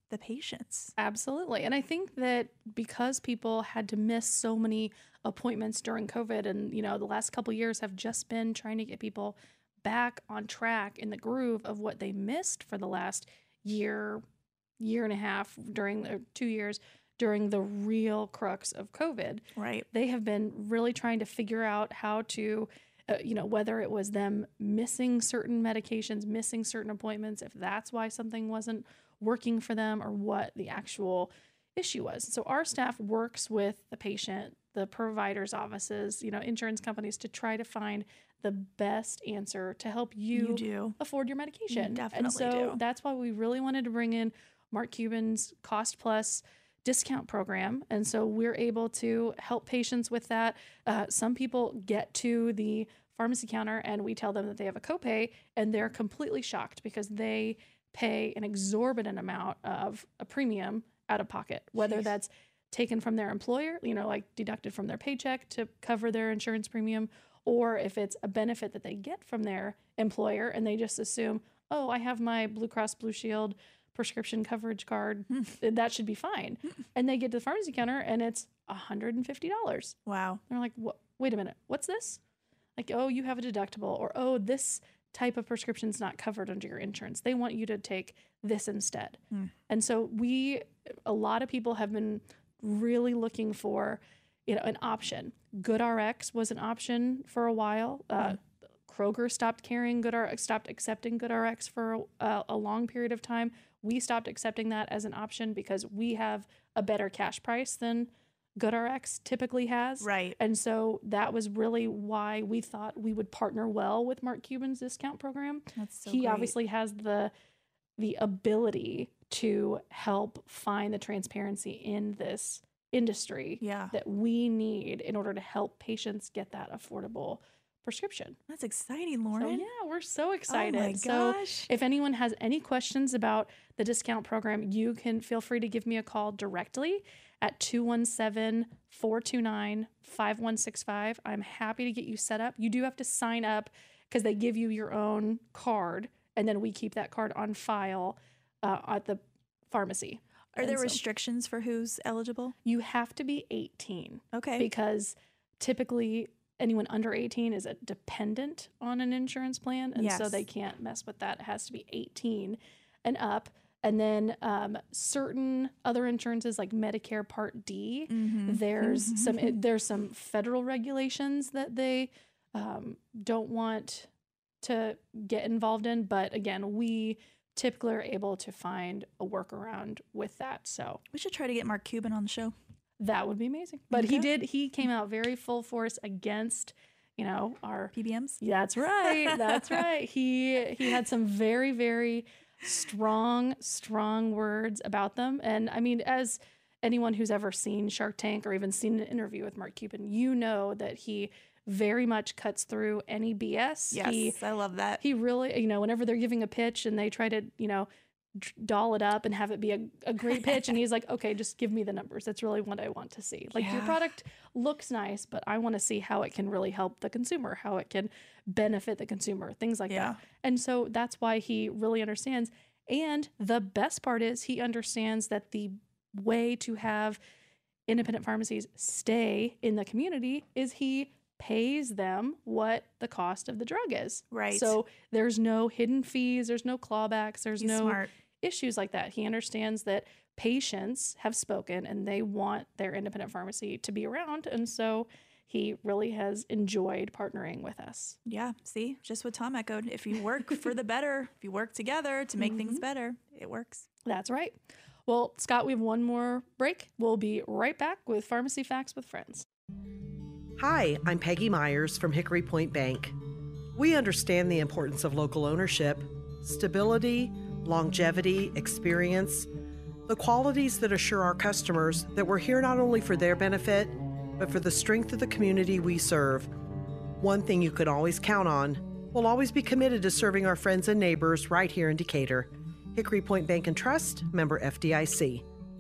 the patients. Absolutely. And I think that because people had to miss so many appointments during COVID, and, you know, the last couple of years have just been trying to get people back on track in the groove of what they missed for the last year, year and a half during the two years during the real crux of COVID. Right. They have been really trying to figure out how to, uh, you know, whether it was them missing certain medications, missing certain appointments, if that's why something wasn't working for them or what the actual issue was. So our staff works with the patient, the provider's offices, you know, insurance companies to try to find the best answer to help you, You do. afford your medication. You definitely and so do. that's why we really wanted to bring in Mark Cuban's Cost Plus discount program. And so we're able to help patients with that. Uh, some people get to the pharmacy counter and we tell them that they have a copay and they're completely shocked because they pay an exorbitant amount of a premium out of pocket, whether Jeez. that's taken from their employer, you know, like deducted from their paycheck to cover their insurance premium, or if it's a benefit that they get from their employer and they just assume, oh, I have my Blue Cross Blue Shield prescription coverage card, that should be fine. And they get to the pharmacy counter and it's one hundred fifty dollars. Wow. They're like, what? Wait a minute, what's this? Like, oh, you have a deductible, or oh, this type of prescription's not covered under your insurance. They want you to take this instead. Mm. And so we, a lot of people have been really looking for, you know, an option. GoodRx was an option for a while. Uh, Mm. Kroger stopped carrying GoodRx, stopped accepting GoodRx for a, a long period of time. We stopped accepting that as an option because we have a better cash price than GoodRx typically has. Right. And so that was really why we thought we would partner well with Mark Cuban's discount program. That's so he great. obviously has the the ability to help find the transparency in this industry Yeah. that we need in order to help patients get that affordable prescription. That's exciting, So Lauren. yeah, we're so excited. Oh my So gosh. if anyone has any questions about the discount program, you can feel free to give me a call directly at two one seven, four two nine, five one six five. I'm happy to get you set up. You do have to sign up because they give you your own card, and then we keep that card on file uh, at the pharmacy. Are And there so restrictions for who's eligible? You have to be eighteen Okay. because typically anyone under eighteen is a dependent on an insurance plan, and so Yes. they can't mess with that. It has to be eighteen and up. And then um, certain other insurances like Medicare Part D, Mhm. there's some it, there's some federal regulations that they um, don't want to get involved in. But again, we typically are able to find a workaround with that. So We should try to get Mark Cuban on the show. that would be amazing. But he Okay. did, he came out very full force against, you know, our P B Ms? That's right. That's right. He he had some very, very strong, strong words about them. And I mean, as anyone who's ever seen Shark Tank or even seen an interview with Mark Cuban, you know that he very much cuts through any B S. Yes, He, I love that. he really, you know, whenever they're giving a pitch and they try to, you know, d- doll it up and have it be a, a great pitch. And he's like, okay, just give me the numbers. That's really what I want to see. Like, your Yeah. product looks nice, but I want to see how it can really help the consumer, how it can benefit the consumer, things like Yeah. that. And so that's why he really understands. And the best part is he understands that the way to have independent pharmacies stay in the community is he pays them what the cost of the drug is. Right. So there's no hidden fees, there's no clawbacks, there's He's no smart. issues like that. He understands that patients have spoken and they want their independent pharmacy to be around. And so he really has enjoyed partnering with us. Yeah, see, just what Tom echoed. If you work for the better, if you work together to make things better, it works. That's right. Well, Scott, we have one more break. We'll be right back with Pharmacy Facts with Friends. Hi, I'm Peggy Myers from Hickory Point Bank. We understand the importance of local ownership, stability, longevity, experience, the qualities that assure our customers that we're here not only for their benefit, but for the strength of the community we serve. One thing you can always count on, we'll always be committed to serving our friends and neighbors right here in Decatur. Hickory Point Bank and Trust, member F D I C.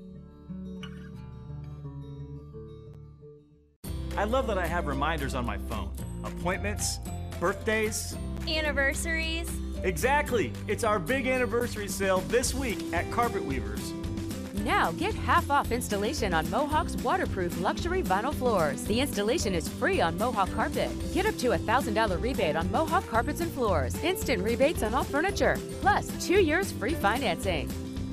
I love that I have reminders on my phone. Appointments, birthdays. Anniversaries. Exactly. It's our big anniversary sale this week at Carpet Weavers. Now get half off installation on Mohawk's waterproof luxury vinyl floors. The installation is free on Mohawk carpet. Get up to a one thousand dollars rebate on Mohawk carpets and floors. Instant rebates on all furniture. Plus, two years free financing.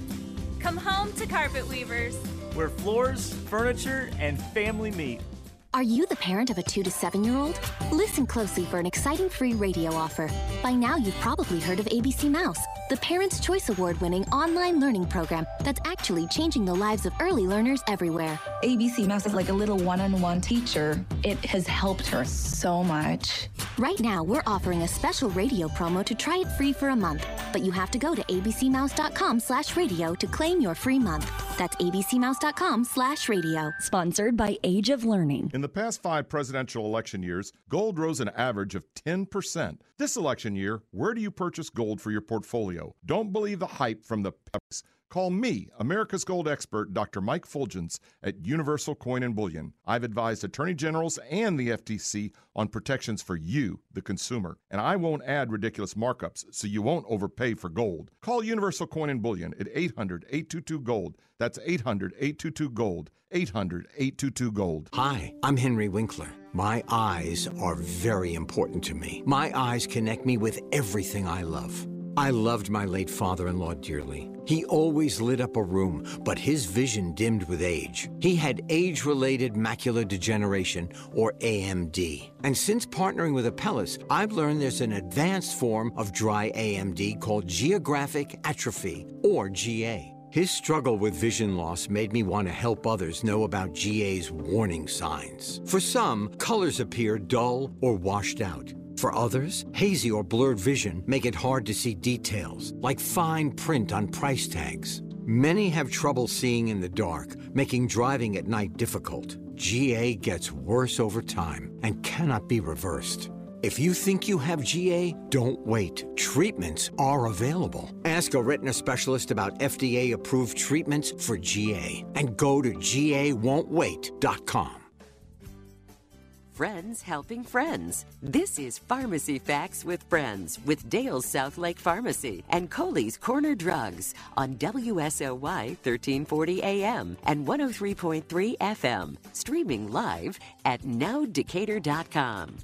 Come home to Carpet Weavers, where floors, furniture, and family meet. Are you the parent of a two to seven year old? Listen closely for an exciting free radio offer. By now, you've probably heard of A B C Mouse, the Parents' Choice Award winning online learning program that's actually changing the lives of early learners everywhere. A B C Mouse is like a little one-on-one teacher. It has helped her so much. Right now, we're offering a special radio promo to try it free for a month, but you have to go to abcmouse.com slash radio to claim your free month. That's abcmouse.com slash radio. Sponsored by Age of Learning. In the past five presidential election years, gold rose an average of ten percent. This election year, where do you purchase gold for your portfolio? Don't believe the hype from the peppers. Call me, America's gold expert, Doctor Mike Fulgens at Universal Coin and Bullion. I've advised attorney generals and the F T C on protections for you, the consumer, and I won't add ridiculous markups so you won't overpay for gold. Call Universal Coin and Bullion at eight hundred, eight two two, GOLD. That's eight hundred, eight two two, GOLD. eight hundred, eight two two, GOLD. Hi, I'm Henry Winkler. My eyes are very important to me. My eyes connect me with everything I love. I loved my late father-in-law dearly. He always lit up a room, but his vision dimmed with age. He had age-related macular degeneration, or A M D. And since partnering with Apellis, I've learned there's an advanced form of dry A M D called geographic atrophy, or G A. His struggle with vision loss made me want to help others know about G A's warning signs. For some, colors appear dull or washed out. For others, hazy or blurred vision make it hard to see details, like fine print on price tags. Many have trouble seeing in the dark, making driving at night difficult. G A gets worse over time and cannot be reversed. If you think you have G A, don't wait. Treatments are available. Ask a retina specialist about F D A-approved treatments for G A and go to G A won't wait dot com. Friends helping friends. This is Pharmacy Facts with Friends with Dale's South Lake Pharmacy and Coley's Corner Drugs on W S O Y thirteen forty A M and one oh three point three F M. Streaming live at now decatur dot com.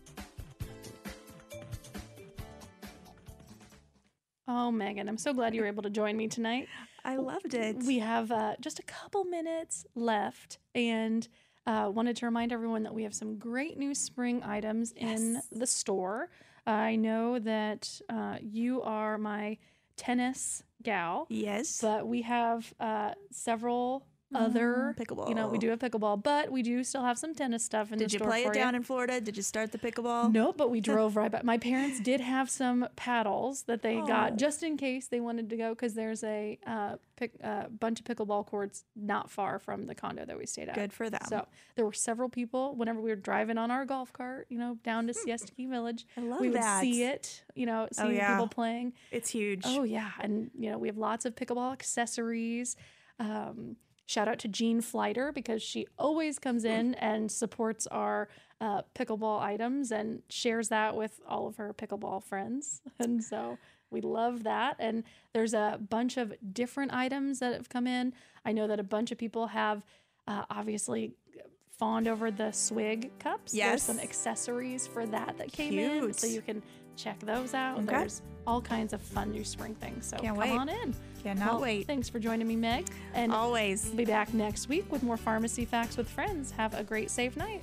Oh, Megan, I'm so glad you were able to join me tonight. I loved it. We have uh, just a couple minutes left, and Uh, wanted to remind everyone that we have some great new spring items yes. in the store. Uh, I know that uh, you are my tennis gal. Yes. But we have uh, several other mm, pickleball. You know, we do have pickleball, but we do still have some tennis stuff in Did the you store. play for it down you. in Florida? Did you start the pickleball? Nope, but we drove right back. My parents did have some paddles that they oh. got just in case they wanted to go, because there's a uh, pick, uh, bunch of pickleball courts not far from the condo that we stayed at. Good for them. So there were several people whenever we were driving on our golf cart, you know, down to Siesta Key Village. I love we that. would see it, you know, see oh, yeah. people playing. It's huge. Oh yeah, and you know we have lots of pickleball accessories. Um, Shout out to Jean Flighter, because she always comes in and supports our uh, pickleball items and shares that with all of her pickleball friends. And so we love that. And there's a bunch of different items that have come in. I know that a bunch of people have uh, obviously fawned over the swig cups. Yes. There's some accessories for that that came Cute. in. So you can check those out. Okay. There's all kinds of fun new spring things. So Can't come wait. on in. Cannot well, wait. Thanks for joining me, Meg. And always be back next week with more Pharmacy Facts with Friends. Have a great, safe night.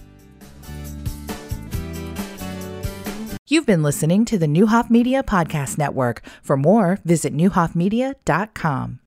You've been listening to the Neuhoff Media Podcast Network. For more, visit neuhoff media dot com.